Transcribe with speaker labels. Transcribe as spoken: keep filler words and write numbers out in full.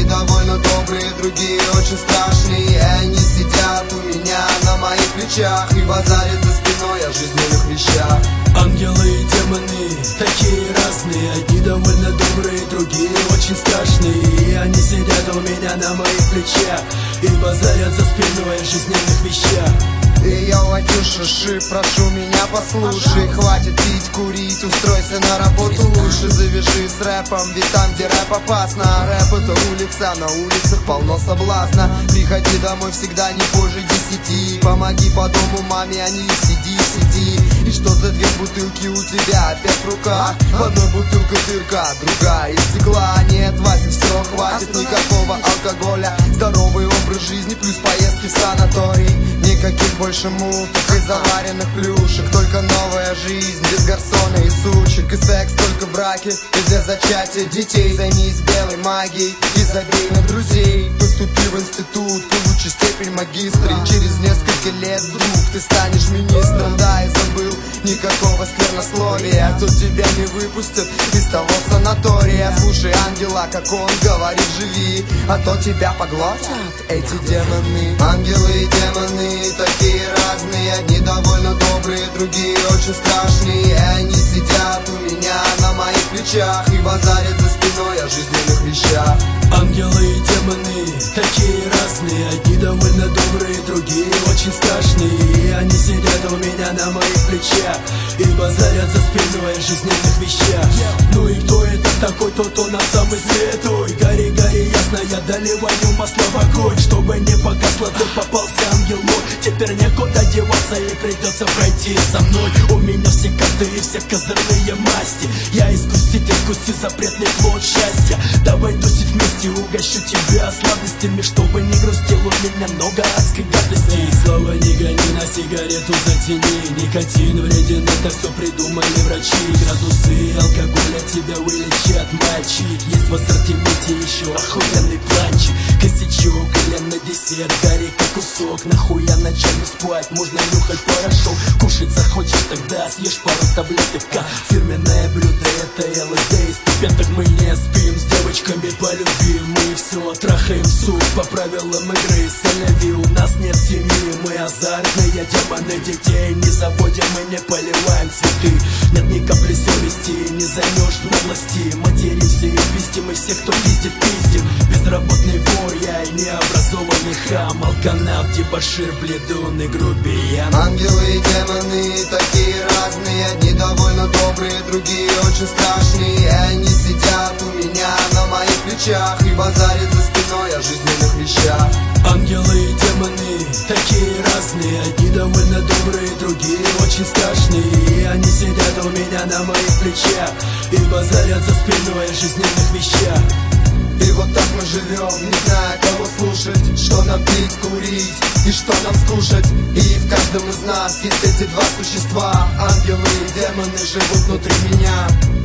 Speaker 1: довольно добрые, другие очень страшные. И они сидят у меня на моих плечах и базарят за спиной о жизненных вещах.
Speaker 2: Ангелы и демоны такие разные, одни довольно добрые, другие очень страшные. И они сидят у меня на моих плечах и базарят за спиной о жизненных вещах.
Speaker 1: И я Ватюша Ши, прошу меня послушай. Хватит пить, курить, устройся на работу лучше. Завяжи с рэпом, ведь там, где рэп опасно. Рэп это улица, на улицах полно соблазна. Приходи домой всегда не позже десяти. Помоги по дому маме, а не сиди, сиди. И что за две бутылки у тебя опять в руках? В одной бутылка дырка, другая из стекла. Нет, Вася, все, хватит никакого алкоголя. Здоровый образ жизни плюс поездки в санаторий. Никаких больше муток и заваренных плюшек. Только новая жизнь, без гарсона и сучек. И секс только в браке, и для зачатия детей. Займись белой магией и забей на друзей. Поступи в институт, получи степень магистра. И через несколько лет вдруг ты станешь министром. Да, и забыл, никакого сквернословия. Кто тебя не выпустит из того санатория. Слушай ангела, как он говорит, живи, а то тебя поглотят эти демоны. Ангелы и демоны такие разные, одни довольно добрые, другие очень страшные. И они сидят у меня на моих плечах и базарят за спиной о жизненных вещах.
Speaker 2: Ангелы и демоны такие разные, одни довольно добрые, другие очень страшные. И они сидят у меня на моих плечах и базарят за спиной о жизненных вещах. Ну и кто это такой, тот он на самый святой. Гори, гори, ясно, я доливаю масло в огонь. Чтобы не погасло, ты попался ангел мой. Теперь некуда деваться и придется пройти со мной. У меня все карты и все козырные масти. Я искуситель, вкуси запретный плод счастья. Давай тусить вместе, угощу тебя сладостями. Чтобы не грустил, у меня много адской гадости. Слова не гони, на сигарету затяни. Никотин вреден, это все придумали врачи. Градусы алкоголя тебя вылечат, мальчик. Есть в ассортименте еще охуенный планчик. Косячок или на десерт, гори как кусок. Нахуя ночами спать, можно нюхать порошок. Кушать захочешь, тогда съешь пару таблеток. Фирменное блюдо это эл эс дэ. Из пипеток мы не спим, с девочками по любви. Мы все трахаем суп по правилам игры. Соляви, у нас нет семьи, мы азартные демоны. Детей не заводим, мы не поливаем цветы. Нет ни капли совести, не займешь на власти. Материмся и пиздим, и все, кто пиздит, пиздим. Безработный вор, я и необразованный хам. Алканавт, дебошир, бледун и грубиян.
Speaker 1: Ангелы и демоны такие разные, одни довольно добрые, другие очень страшные. И они сидят у меня на моих плечах и базарят за спиной о жизненных вещах.
Speaker 2: Ангелы и демоны такие разные, одни довольно добрые, другие очень страшные. И они сидят у меня на моих плечах и базарят за спиной о жизненных вещах.
Speaker 1: И вот так мы живем, не зная, кого слушать. Что нам пить, курить и что нам скушать. И в каждом из нас есть эти два существа. Ангелы и демоны живут внутри меня.